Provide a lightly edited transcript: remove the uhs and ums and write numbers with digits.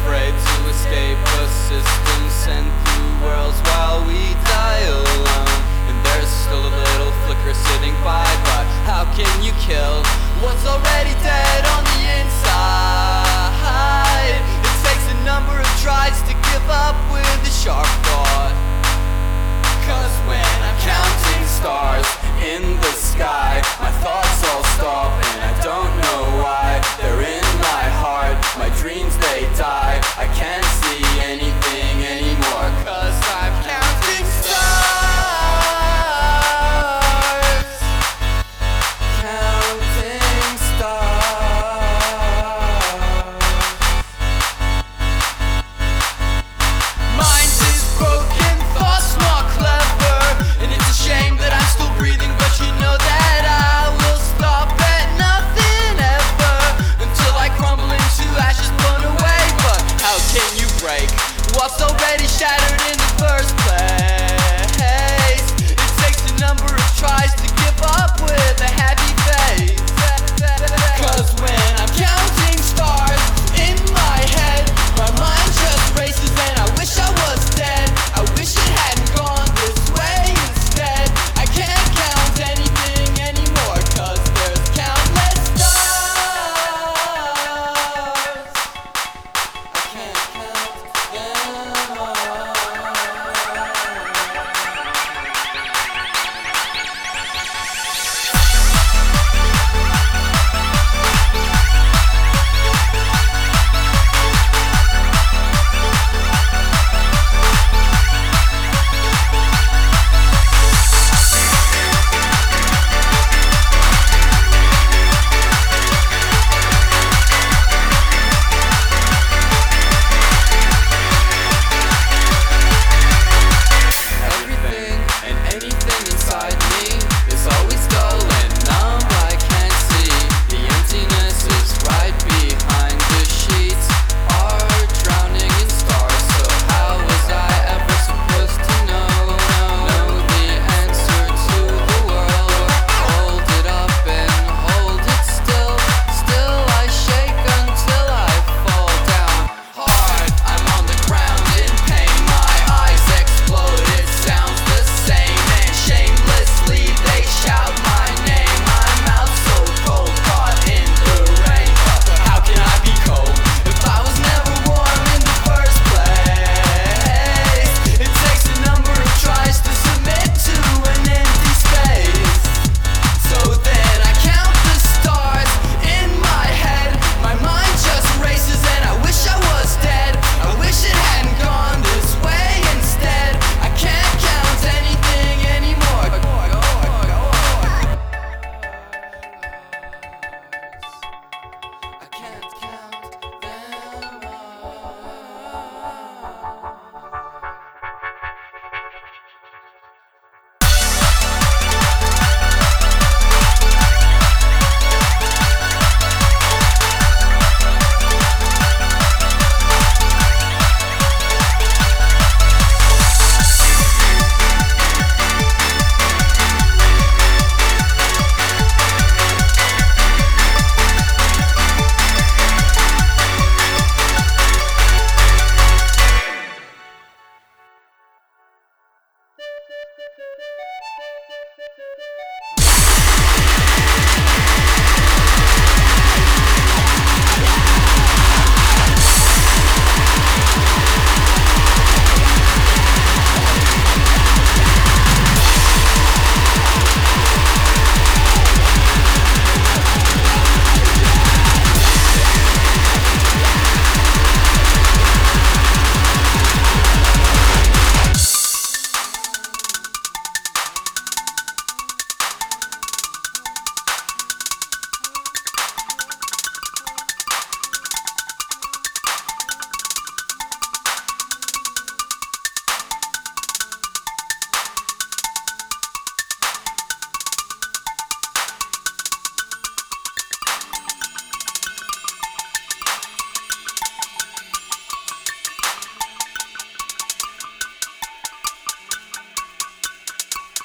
afraid to escape a system sent through worlds while we die alone. And there's still a little flicker sitting by, but how can you kill what's already dead on the inside? It takes a number of tries to give up with a sharp thought. Cause when I'm counting stars in the sky, my thoughts all stop and I don't know why. They're in